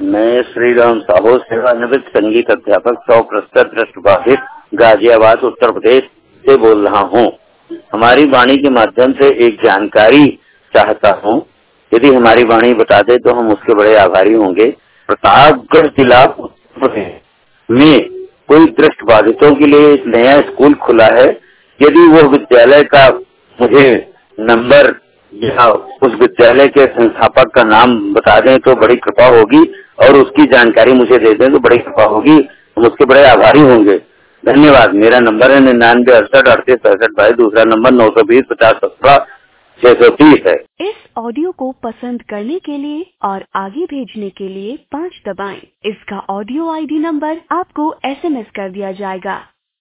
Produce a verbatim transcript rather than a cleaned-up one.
मैं श्री राम साहू सेवानिवृत्त संगीत अध्यापक सौ प्रस्तर दृष्टिबाधित गाजियाबाद उत्तर प्रदेश से बोल रहा हूँ। हमारी वाणी के माध्यम से एक जानकारी चाहता हूँ। यदि हमारी वाणी बता दे तो हम उसके बड़े आभारी होंगे। प्रतापगढ़ जिला उत्तर प्रदेश में कोई दृष्टिबाधितों के लिए एक नया स्कूल खुला है। यदि वो विद्यालय का मुझे नंबर या उस विद्यालय के संस्थापक का नाम बता दें तो बड़ी कृपा होगी, और उसकी जानकारी मुझे दे दें तो बड़ी कृपा होगी। हम उसके बड़े आभारी होंगे। धन्यवाद। मेरा नंबर है निन्यानवे अड़सठ अड़तीस पैंसठ बाईस। दूसरा नंबर नौ सौ बीस पचास सत्रह छह सौ तीस है। इस ऑडियो को पसंद करने के लिए और आगे भेजने के लिए पाँच दबाएं। इसका ऑडियो आईडी नंबर आपको एसएमएस कर दिया जाएगा।